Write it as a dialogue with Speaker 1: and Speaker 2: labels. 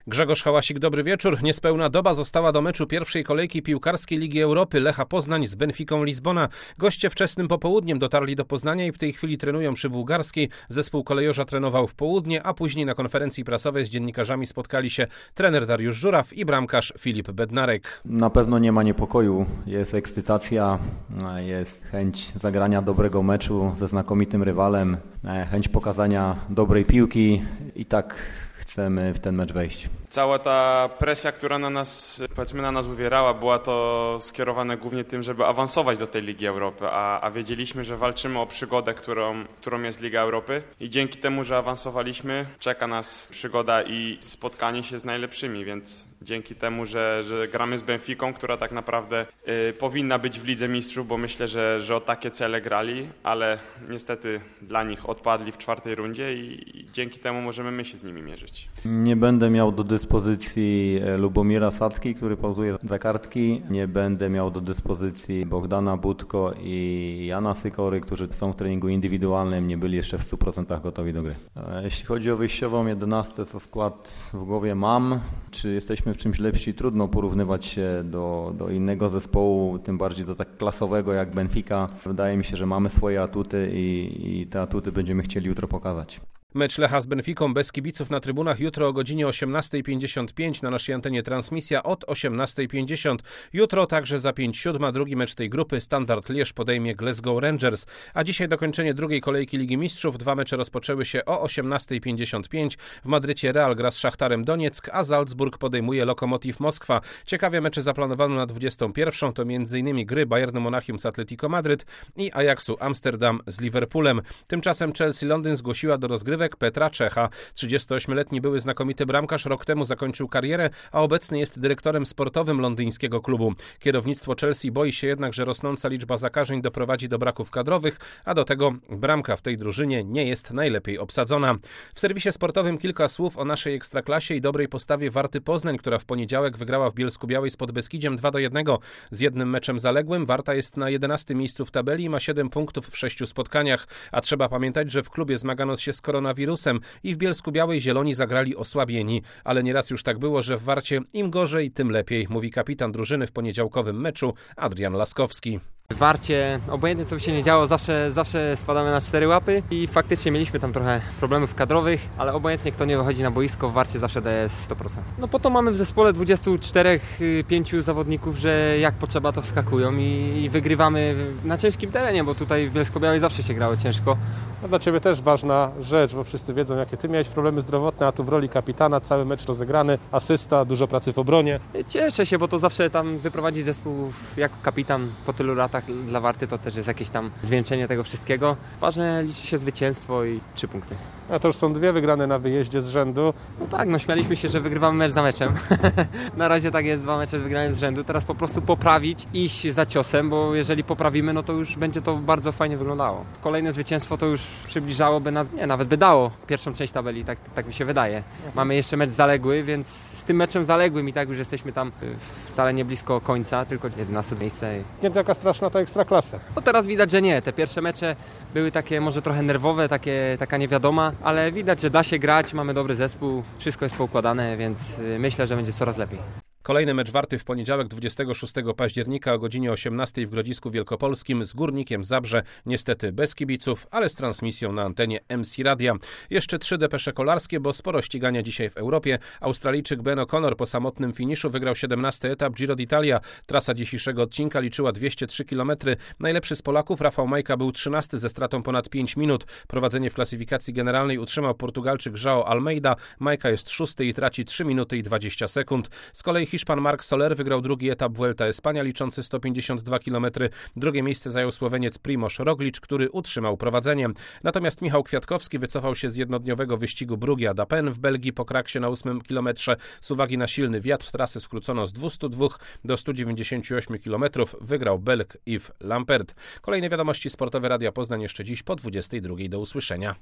Speaker 1: Grzegorz Hałasik, dobry wieczór. Niespełna doba została do meczu pierwszej kolejki piłkarskiej Ligi Europy Lecha Poznań z Benficą Lizbona. Goście wczesnym popołudniem dotarli do Poznania i w tej chwili trenują przy Bułgarskiej. Zespół kolejorza trenował w południe, a później na konferencji prasowej z dziennikarzami spotkali się trener Dariusz Żuraw i bramkarz Filip Bednarek.
Speaker 2: Na pewno nie ma niepokoju, jest ekscytacja, jest chęć zagrania dobrego meczu ze znakomitym rywalem, chęć pokazania dobrej piłki i tak chcemy w ten mecz wejść.
Speaker 3: Cała ta presja, która na nas uwierała, była to skierowane głównie tym, żeby awansować do tej Ligi Europy, a wiedzieliśmy, że walczymy o przygodę, którą jest Liga Europy i dzięki temu, że awansowaliśmy, czeka nas przygoda i spotkanie się z najlepszymi, więc dzięki temu, że gramy z Benficą, która tak naprawdę powinna być w Lidze Mistrzów, bo myślę, że o takie cele grali, ale niestety dla nich odpadli w czwartej rundzie i dzięki temu możemy my się z nimi mierzyć.
Speaker 2: Nie będę miał do dyspozycji Lubomira Sadki, który pauzuje za kartki. Nie będę miał do dyspozycji Bogdana Budko i Jana Sykory, którzy są w treningu indywidualnym, nie byli jeszcze w 100% gotowi do gry. Jeśli chodzi o wyjściową 11, to skład w głowie mam. Czy jesteśmy w czymś lepsi? Trudno porównywać się do innego zespołu, tym bardziej do tak klasowego jak Benfica. Wydaje mi się, że mamy swoje atuty i te atuty będziemy chcieli jutro pokazać.
Speaker 1: Mecz Lecha z Benficą bez kibiców na trybunach jutro o godzinie 18:55 na naszej antenie transmisja od 18:50. Jutro także za 5:07 drugi mecz tej grupy Standard Liège podejmie Glasgow Rangers. A dzisiaj dokończenie drugiej kolejki Ligi Mistrzów. Dwa mecze rozpoczęły się o 18:55. W Madrycie Real gra z Szachtarem Donieck, a Salzburg podejmuje Lokomotiv Moskwa. Ciekawie mecze zaplanowano na 21:00. To m.in. gry Bayernu Monachium z Atletico Madryt i Ajaxu Amsterdam z Liverpoolem. Tymczasem Chelsea Londyn zgłosiła do rozgrywek Petra Czecha. 38-letni były znakomity bramkarz rok temu zakończył karierę, a obecny jest dyrektorem sportowym londyńskiego klubu. Kierownictwo Chelsea boi się jednak, że rosnąca liczba zakażeń doprowadzi do braków kadrowych, a do tego bramka w tej drużynie nie jest najlepiej obsadzona. W serwisie sportowym kilka słów o naszej ekstraklasie i dobrej postawie Warty Poznań, która w poniedziałek wygrała w Bielsku-Białej z Podbeskidziem 2-1. Z jednym meczem zaległym Warta jest na 11. miejscu w tabeli i ma 7 punktów w 6 spotkaniach, a trzeba pamiętać, że w klubie zmagano się z koronawirusem i w Bielsku-Białej zieloni zagrali osłabieni, ale nieraz już tak było, że w Warcie im gorzej, tym lepiej, mówi kapitan drużyny w poniedziałkowym meczu Adrian Laskowski.
Speaker 4: W Warcie, obojętnie co by się nie działo, zawsze spadamy na 4 łapy i faktycznie mieliśmy tam trochę problemów kadrowych, ale obojętnie kto nie wychodzi na boisko, w Warcie zawsze daje 100%. No po to mamy w zespole 24-5 zawodników, że jak potrzeba to wskakują i wygrywamy na ciężkim terenie, bo tutaj w Bielsko-Białej zawsze się grało ciężko.
Speaker 5: No dla Ciebie też ważna rzecz, bo wszyscy wiedzą, jakie Ty miałeś problemy zdrowotne, a tu w roli kapitana cały mecz rozegrany, asysta, dużo pracy w obronie.
Speaker 4: Cieszę się, bo to zawsze tam wyprowadzić zespół jako kapitan po tylu latach dla Warty to też jest jakieś tam zwieńczenie tego wszystkiego. Ważne liczy się zwycięstwo i 3 punkty.
Speaker 5: A to już są 2 wygrane na wyjeździe z rzędu.
Speaker 4: No tak, śmialiśmy się, że wygrywamy mecz za meczem. Na razie tak jest, 2 mecze wygrane z rzędu. Teraz po prostu poprawić, iść za ciosem, bo jeżeli poprawimy, no to już będzie to bardzo fajnie wyglądało. Kolejne zwycięstwo to już przybliżałoby nas, nawet by dało pierwszą część tabeli, tak mi się wydaje. Mamy jeszcze mecz zaległy, więc z tym meczem zaległym i tak już jesteśmy tam wcale nie blisko końca, tylko 11 miejsce.
Speaker 5: Nie taka straszna ta ekstraklasa.
Speaker 4: No teraz widać, że nie. Te pierwsze mecze były takie może trochę nerwowe, taka niewiadoma, ale widać, że da się grać, mamy dobry zespół, wszystko jest poukładane, więc myślę, że będzie coraz lepiej.
Speaker 1: Kolejny mecz Warty w poniedziałek 26 października o godzinie 18 w Grodzisku Wielkopolskim z Górnikiem Zabrze, niestety bez kibiców, ale z transmisją na antenie MC Radia. Jeszcze 3 depesze kolarskie, bo sporo ścigania dzisiaj w Europie. Australijczyk Ben O'Connor po samotnym finiszu wygrał 17. etap Giro d'Italia. Trasa dzisiejszego odcinka liczyła 203 km. Najlepszy z Polaków Rafał Majka był 13 ze stratą ponad 5 minut. Prowadzenie w klasyfikacji generalnej utrzymał Portugalczyk João Almeida. Majka jest 6. i traci 3 minuty i 20 sekund. Z kolei Hiszpan Marc Soler wygrał drugi etap Vuelta Espania liczący 152 km. Drugie miejsce zajął Słoweniec Primož Roglič, który utrzymał prowadzenie. Natomiast Michał Kwiatkowski wycofał się z jednodniowego wyścigu Brugge-Dapen w Belgii po kraksie na 8 kilometrze. Z uwagi na silny wiatr trasę skrócono z 202 do 198 km. Wygrał Belg Yves Lampert. Kolejne wiadomości sportowe Radia Poznań jeszcze dziś po 22. Do usłyszenia.